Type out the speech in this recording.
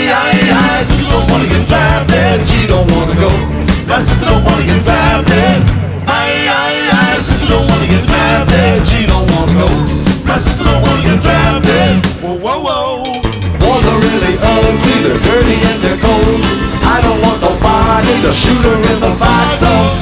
Sister don't wanna get drafted, she don't wanna go. My sister don't wanna get drafted. Sister don't wanna get drafted, she don't wanna go. My sister don't wanna get drafted. Whoa, whoa, whoa. Wars are really ugly, they're dirty and they're cold. I don't want nobody to shoot her in the back, so